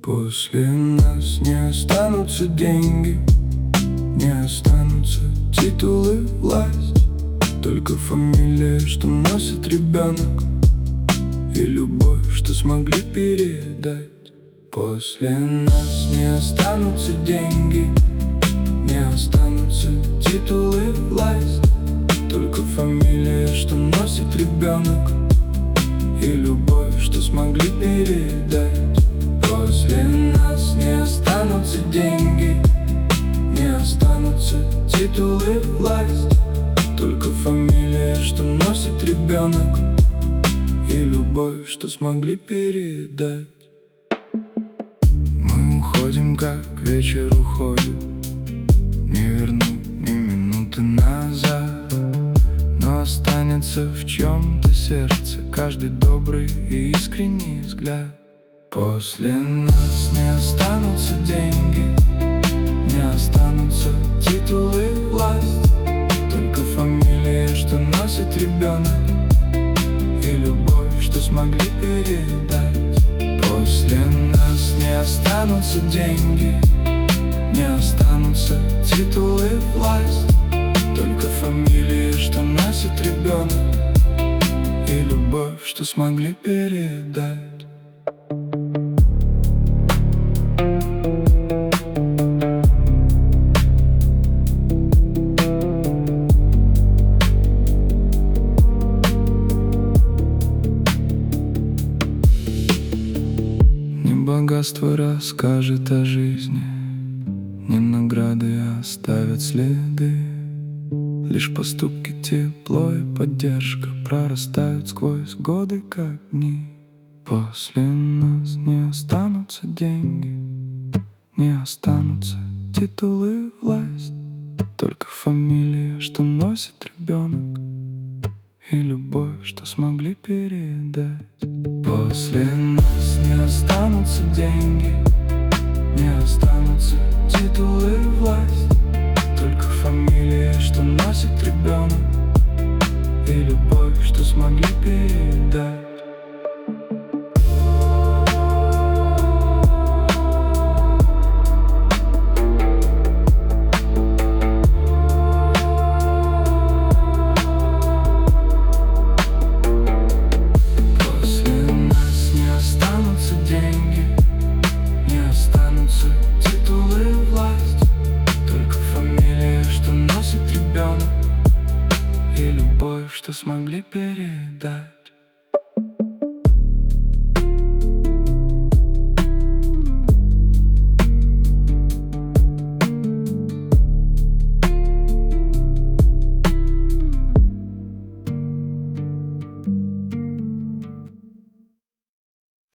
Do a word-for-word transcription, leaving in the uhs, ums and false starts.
После нас не останутся деньги, не останутся титулы, власть, только фамилия, что носит ребенок, и любовь, что смогли передать. После нас не останутся деньги, не останутся титулы, власть, только фамилия, что носит ребенок, и любовь, что смогли передать. После нас не останутся деньги, не останутся титулы, власть, только фамилия, что носит ребенок, и любовь, что смогли передать. Мы уходим, как вечер уходит, не вернуть ни минуты назад, но останется в чем-то сердце каждый добрый и искренний взгляд. После нас не останутся деньги, не останутся титулы, власть, только фамилия, что носит ребенок, и любовь, что смогли передать. После нас не останутся деньги, не останутся титулы, власть, только фамилия, что носит ребенок, и любовь, что смогли передать. Богатство расскажет о жизни, не награды оставят следы, лишь поступки, тепло и поддержка прорастают сквозь годы, как дни. После нас не останутся деньги, не останутся титулы, власть, только фамилия, что носит ребенок, и любовь, что смогли передать. После нас не останутся деньги, не останутся титулы, власть, только фамилия, что носит ребенок, и любовь, что смогли передать. И любовь, что смогли передать.